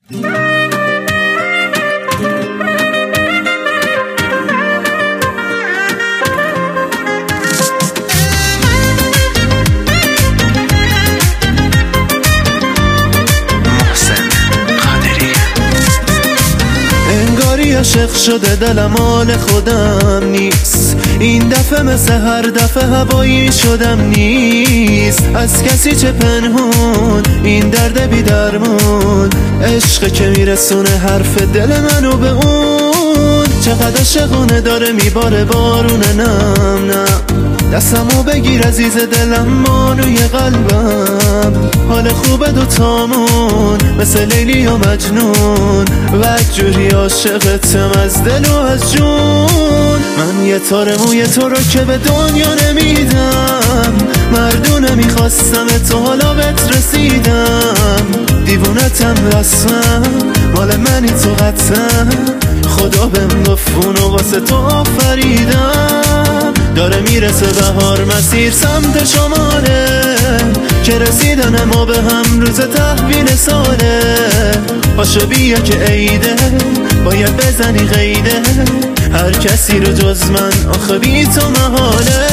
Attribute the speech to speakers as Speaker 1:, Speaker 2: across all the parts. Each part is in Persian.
Speaker 1: عاشق شده دلم مال خودم نیست، این دفعه مثل هر دفعه هوایی شدم نیست. از کسی چه پنهون این درد بی درمون، عشق که میرسونه حرف دل منو به اون. چقدر عاشقونه داره میباره بارونه، نم نم دستمو بگیر عزیز دلم مانوی قلبم. حال خوبه دوتامون مثل لیلی و مجنون، و جوری عاشقتم از دل و از جون. من یه تار موی تو رو که به دنیا نمیدم، مردونه میخواستم تو حالا بهت رسیدم. دیوونتم رسمم مال منی تو قطعم، خدا بهم گفت اونو واسه تو آفریدم. داره میرسه بهار مسیر سمت شماله، که رسیدن ما به هم روز تحویل ساله. پاشو بیا که عیده باید بزنی قیده، هر کسی رو جز من آخه بی تو محاله.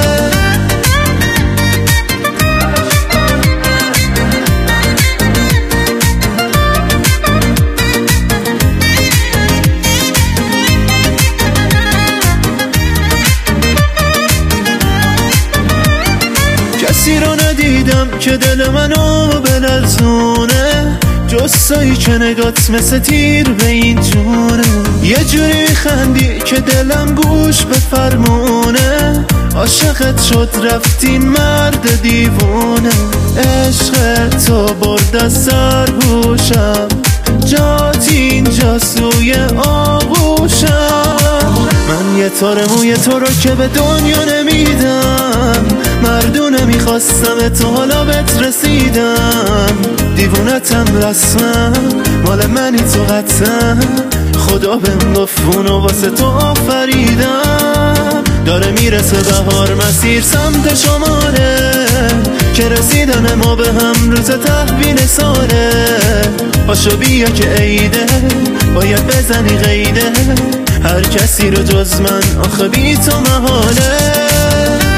Speaker 1: کسی رو ندیدم که دل منو بلرزونه، جستایی که نگات مثل تیر به این جونه. یه جوری خندی که دلم گوش به فرمونه، عاشقت شد رفتین مرد دیوونه. عشق تو برد از سرهوشم، جات اینجا سوی آغوشم. من یه تار موی تو رو که به دنیا نمیدم، مردونه میخواستم تو حالا بهت رسیدم. دیوونتم رسمم مال منی تو قطعم، خدا بهم گفت اونو واسه تو آفریدم. داره میرسه بهار مسیر سمت شماله، که رسیدن ما به هم روز تحویل ساله. پاشو بیا که عیده باید بزنی قیده، هر کسی رو جز من آخه بی تو محاله.